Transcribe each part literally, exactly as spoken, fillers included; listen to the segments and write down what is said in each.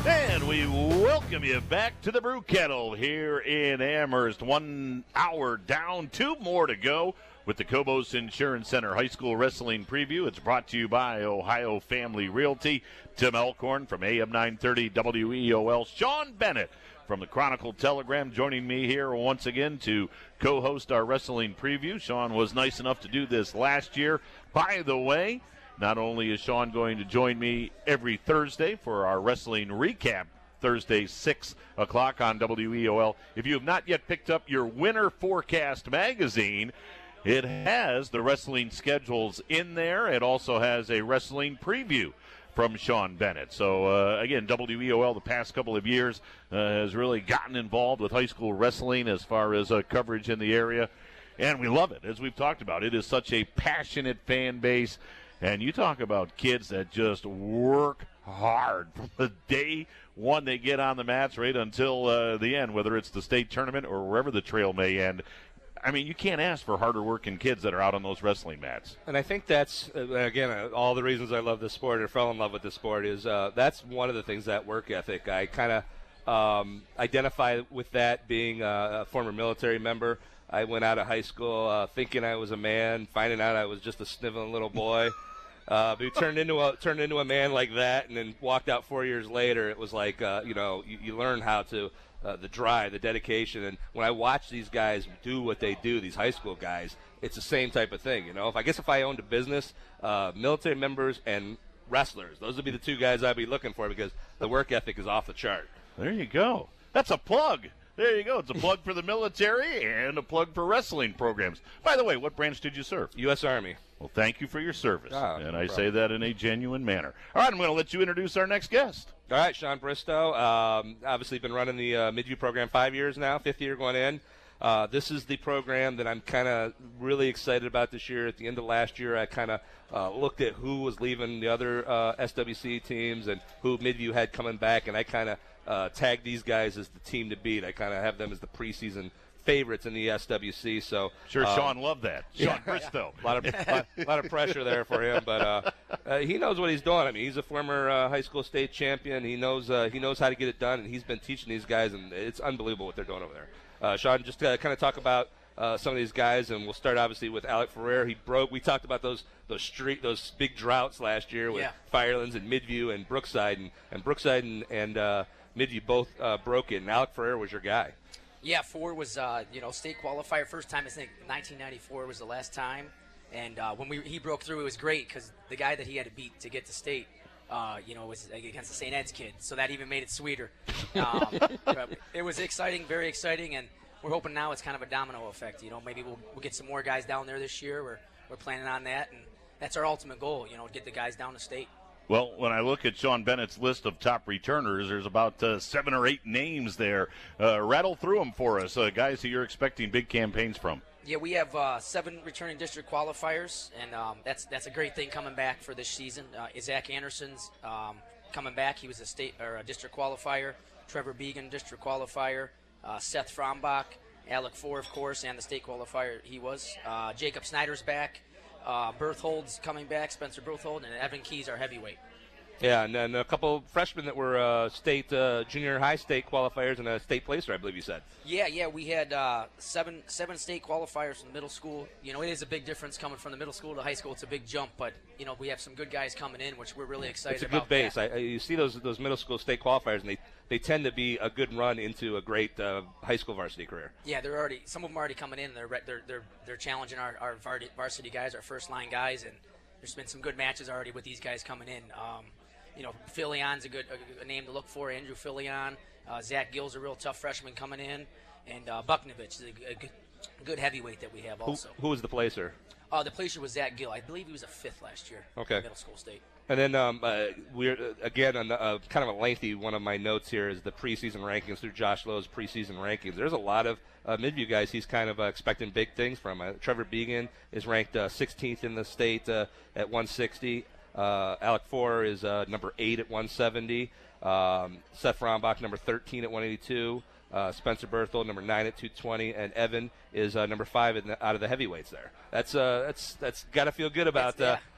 And we welcome you back to the Brew Kettle here in Amherst. One hour down, two more to go with the Cobos Insurance Center High School Wrestling Preview. It's brought to you by Ohio Family Realty. Tim Elkhorn from A M nine thirty W E O L. Sean Bennett from the Chronicle Telegram joining me here once again to co-host our wrestling preview. Sean was nice enough to do this last year. By the way, not only is Sean going to join me every Thursday for our wrestling recap, Thursday, six o'clock on W E O L. If you have not yet picked up your Winter Forecast magazine, it has the wrestling schedules in there. It also has a wrestling preview from Sean Bennett. So, uh, again, W E O L the past couple of years uh, has really gotten involved with high school wrestling as far as uh, coverage in the area. And we love it, as we've talked about. It is such a passionate fan base. And you talk about kids that just work hard from the day one they get on the mats right until uh, the end, whether it's the state tournament or wherever the trail may end. I mean, you can't ask for harder working kids that are out on those wrestling mats. And I think that's, uh, again, uh, all the reasons I love this sport or fell in love with the sport is uh, that's one of the things, that work ethic. I kind of um, identify with that being a, a former military member. I went out of high school uh, thinking I was a man, finding out I was just a sniveling little boy. Uh, but he turned into a turned into a man like that, and then walked out four years later. It was like, uh, you know, you, you learn how to uh, the drive, the dedication. And when I watch these guys do what they do, these high school guys, it's the same type of thing. You know, if I guess if I owned a business, uh, military members and wrestlers, those would be the two guys I'd be looking for because the work ethic is off the chart. There you go. That's a plug. There you go. It's a plug for the military and a plug for wrestling programs. By the way, what branch did you serve? U S Army. Well, thank you for your service. Oh, and no I problem. say that in a genuine manner. All right, I'm going to let you introduce our next guest. All right, Sean Bristow. Um, obviously been running the uh, Midview program five years now, fifth year going in. Uh, this is the program that I'm kind of really excited about this year. At the end of last year, I kind of uh, looked at who was leaving the other uh, S W C teams and who Midview had coming back, and I kind of uh, tagged these guys as the team to beat. I kind of have them as the preseason favorites in the S W C. So Sure, um, Sean loved that. Sean yeah, Bristow. A lot of lot, lot of pressure there for him, but uh, uh, he knows what he's doing. I mean, he's a former uh, high school state champion. He knows uh, he knows how to get it done, and he's been teaching these guys, and it's unbelievable what they're doing over there. Uh, Sean, just to kind of talk about uh, some of these guys, and we'll start obviously with Alec Ferrer. He broke. We talked about those those street those big droughts last year with Yeah. Firelands and Midview and Brookside, and, and Brookside and, and uh, Midview both uh, broke it. And Alec Ferrer was your guy. Yeah, Ford was, uh, you know, state qualifier. First time, I think nineteen ninety-four was the last time. And uh, when we he broke through, it was great because the guy that he had to beat to get to state, uh, you know, was against the Saint Ed's kid. So that even made it sweeter. Um, but it was exciting, very exciting, and we're hoping now it's kind of a domino effect. You know, maybe we'll, we'll get some more guys down there this year. We're, we're planning on that, and that's our ultimate goal, you know, get the guys down to state. Well, when I look at Sean Bennett's list of top returners, there's about uh, seven or eight names there. Uh, rattle through them for us, uh, guys who you're expecting big campaigns from. Yeah, we have uh, seven returning district qualifiers, and um, that's that's a great thing coming back for this season. Uh, Zach Anderson's um, coming back. He was a state or a district qualifier. Trevor Began, district qualifier. Uh, Seth Frombach, Alec Four, of course, and the state qualifier he was. Uh, Jacob Snyder's back. Uh, Berthold's coming back, Spencer Berthold, and Evan Keys, our heavyweight. Yeah, and then a couple freshmen that were uh, state uh, junior high state qualifiers and a state placer, I believe you said. Yeah, yeah, we had uh, seven seven state qualifiers from middle school. You know, it is a big difference coming from the middle school to high school. It's a big jump, but you know, we have some good guys coming in, which we're really excited It's a about. good base. that. I, I, you see those those middle school state qualifiers, and they, they tend to be a good run into a great uh, high school varsity career. Yeah, they're already some of them are already coming in. They're they're they're they're challenging our our varsity guys, our first line guys, and there's been some good matches already with these guys coming in. Um, You know, Filian's a good a, a name to look for. Andrew Filian, uh, Zach Gill's a real tough freshman coming in, and uh, Buknovich is a, a good, good heavyweight that we have also. Who, who was the placer? Uh, the placer was Zach Gill. I believe he was a fifth last year. Okay. In middle school state. And then um, uh, we're uh, again on uh, kind of a lengthy one of my notes here is the preseason rankings through Josh Lowe's preseason rankings. There's a lot of uh, Midview guys he's kind of uh, expecting big things from. Uh, Trevor Began is ranked uh, sixteenth in the state uh, at one sixty. Uh, Alec Four is uh, number eight at one seventy. Um, Seth Frombach, number thirteen at one eighty-two. Uh, Spencer Berthold, number nine at two twenty, and Evan is uh, number five in the, out of the heavyweights there. That's uh, that's that's got to feel good about That's, uh,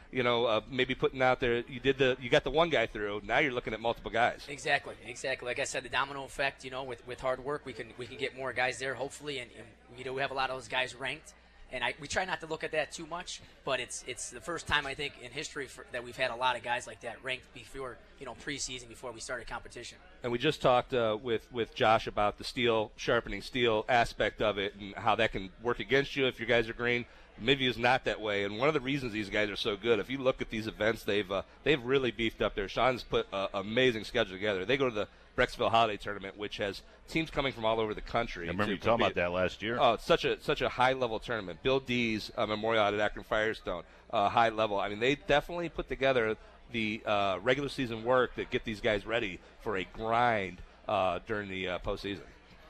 you know, uh, maybe putting out there. You did the, you got the one guy through. Now you're looking at multiple guys. Exactly, exactly. Like I said, the domino effect. You know, with, with hard work, we can we can get more guys there, hopefully. And, and you know, we have a lot of those guys ranked. And I, we try not to look at that too much, but it's it's the first time I think in history for, that we've had a lot of guys like that ranked before, you know, preseason, before we started competition. And we just talked uh, with with Josh about the steel sharpening steel aspect of it and how that can work against you if your guys are green. Midview is not that way, and one of the reasons these guys are so good, if you look at these events, they've uh, they've really beefed up there. Sean's put an amazing schedule together. They go to the Brecksville Holiday Tournament, which has teams coming from all over the country. I remember you talking about that last year. Oh, it's such a such a high level tournament. Bill D's uh, Memorial out at Akron Firestone, uh, high level. I mean, they definitely put together the uh, regular season work that get these guys ready for a grind uh, during the uh, postseason.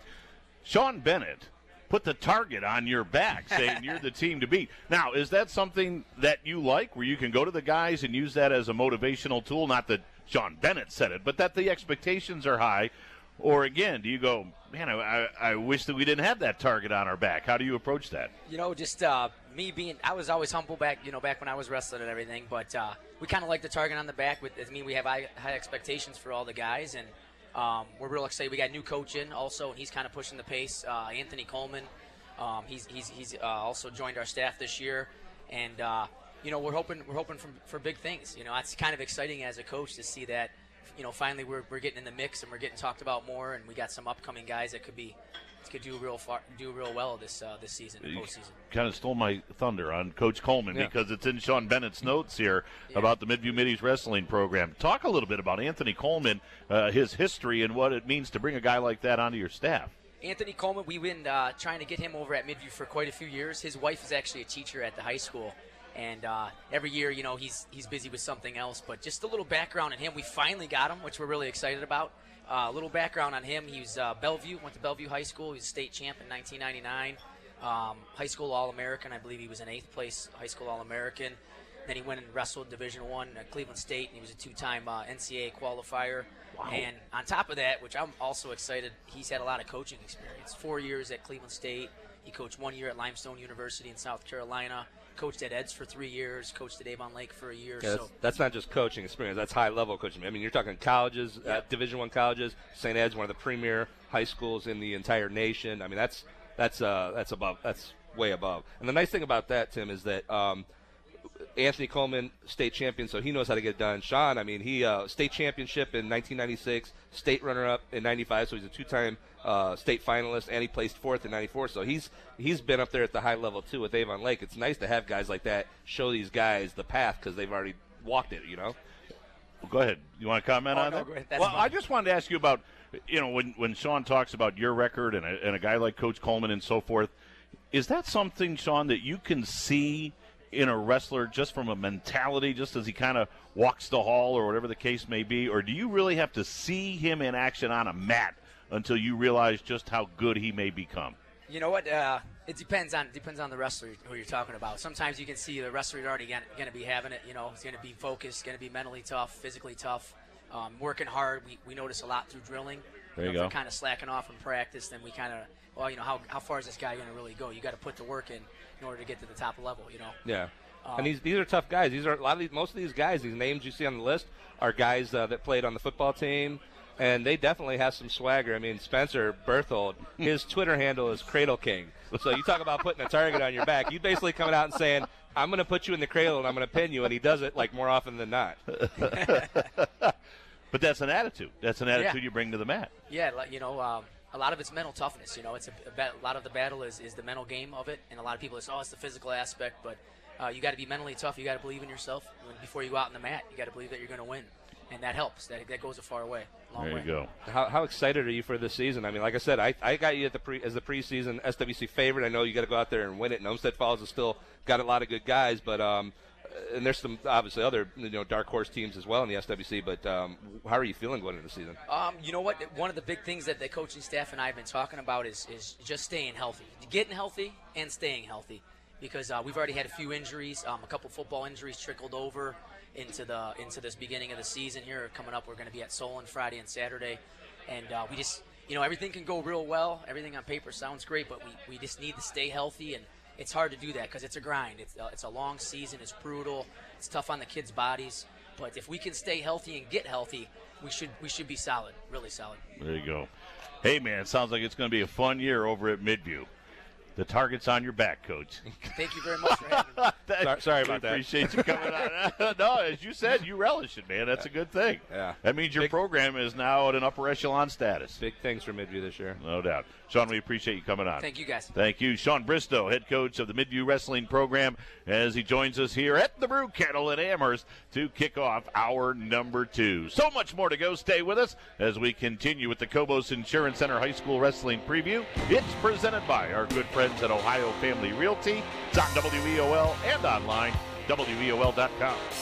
Sean Bennett put the target on your back, saying you're the team to beat. Now, is that something that you like, where you can go to the guys and use that as a motivational tool? Not that Sean Bennett said it, but that the expectations are high. Or, again, do you go, man, I, I wish that we didn't have that target on our back? How do you approach that? You know, just uh, me being – I was always humble back, you know, back when I was wrestling and everything. But uh, we kind of like the target on the back. With, I mean, we have high, high expectations for all the guys. And um, we're real excited. We got a new coach in also, and he's kind of pushing the pace. Uh, Anthony Coleman, um, he's he's, he's uh, also joined our staff this year. And, uh, you know, we're hoping we're hoping for, for big things. You know, it's kind of exciting as a coach to see that, you know, finally we're we're getting in the mix and we're getting talked about more, and we got some upcoming guys that could be could do real far, do real well this uh, this season, postseason. Kind of stole my thunder on Coach Coleman, yeah, because it's in Sean Bennett's notes here, yeah, about the Midview Middies wrestling program. Talk a little bit about Anthony Coleman, uh, his history, and what it means to bring a guy like that onto your staff. Anthony Coleman, we've been uh, trying to get him over at Midview for quite a few years. His wife is actually a teacher at the high school. And uh, every year, you know, he's he's busy with something else. But just a little background on him. We finally got him, which we're really excited about. Uh, a little background on him. He was uh, Bellevue, went to Bellevue High School. He was state champ in nineteen ninety-nine. Um, high school All-American. I believe he was an eighth place high school All-American. Then he went and wrestled Division One at Cleveland State, and he was a two-time uh, N C A A qualifier. Wow. And on top of that, which I'm also excited, he's had a lot of coaching experience. Four years at Cleveland State. He coached one year at Limestone University in South Carolina. Coached at Eds for three years, coached at Avon Lake for a year. Yeah, so that's, that's not just coaching experience, that's high-level coaching. I mean, you're talking colleges, yeah, uh, Division One colleges. Saint Ed's, one of the premier high schools in the entire nation. I mean, that's that's uh, that's above, that's way above. And the nice thing about that, Tim, is that um, Anthony Coleman, state champion, so he knows how to get it done. Sean, I mean, he uh, state championship in nineteen ninety-six, state runner-up in ninety-five, so he's a two-time uh, state finalist, and he placed fourth in ninety-four. So he's he's been up there at the high level too with Avon Lake. It's nice to have guys like that show these guys the path because they've already walked it, you know. Well, go ahead. You want to comment oh, on no, that? Go ahead. That's well, fine. I just wanted to ask you about, you know, when when Sean talks about your record and a, and a guy like Coach Coleman and so forth, is that something, Sean, that you can see in a wrestler just from a mentality, just as he kind of walks the hall or whatever the case may be, or do you really have to see him in action on a mat until you realize just how good he may become? You know what? Uh, it depends on depends on the wrestler who you're talking about. Sometimes you can see the wrestler already going to be having it. You know, he's going to be focused, going to be mentally tough, physically tough, um, working hard. We, we notice a lot through drilling. There you, you know, go. If we're kind of slacking off in practice, then we kind of, well, you know, how how far is this guy going to really go? You got to put the work in in order to get to the top level. You know. Yeah. Um, and these these are tough guys. These are a lot of these, most of these guys. These names you see on the list are guys uh, that played on the football team, and they definitely have some swagger. I mean, Spencer Berthold, his Twitter handle is Cradle King. So you talk about putting a target on your back. You basically coming out and saying, "I'm going to put you in the cradle and I'm going to pin you," and he does it like more often than not. But that's an attitude. That's an attitude yeah. you bring to the mat. Yeah, you know. Um, A lot of it's mental toughness, you know. It's a, a, ba- a lot of the battle is, is the mental game of it, and a lot of people say, "Oh, it's the physical aspect," but uh, you got to be mentally tough. You got to believe in yourself when, before you go out on the mat. You got to believe that you're going to win, and that helps. That that goes a far way, long there way. you go. How, how excited are you for this season? I mean, like I said, I, I got you at the pre, as the preseason S W C favorite. I know you got to go out there and win it. And Olmsted Falls has still got a lot of good guys, but um, and there's some obviously other you know dark horse teams as well in the S W C. But um, how are you feeling going into the season? Um, you know what? One of the big things that the coaching staff and I have been talking about is is just staying healthy, getting healthy, and staying healthy. Because uh, we've already had a few injuries, um, a couple football injuries trickled over into the into this beginning of the season here. Coming up, we're going to be at Solon Friday and Saturday, and uh, we just, you know, everything can go real well. Everything on paper sounds great, but we, we just need to stay healthy, and it's hard to do that because it's a grind. It's uh, it's a long season. It's brutal. It's tough on the kids' bodies, but if we can stay healthy and get healthy, we should we should be solid, really solid. There you go. Hey, man, it sounds like it's going to be a fun year over at Midview. The target's on your back, Coach. Thank you very much for having me. that, sorry, sorry about we that. Appreciate you coming on. No, as you said, you relish it, man. That's a good thing. Yeah. That means your Big, program is now at an upper echelon status. big things for Midview this year. No doubt. Sean, we appreciate you coming on. Thank you, guys. Thank you. Sean Bristow, head coach of the Midview Wrestling program, as he joins us here at the Brew Kettle in Amherst to kick off our number two. So much more to go. Stay with us as we continue with the Cobos Insurance Center High School Wrestling Preview. It's presented by our good friends at Ohio Family Realty. It's on W E O L and online, W E O L dot com.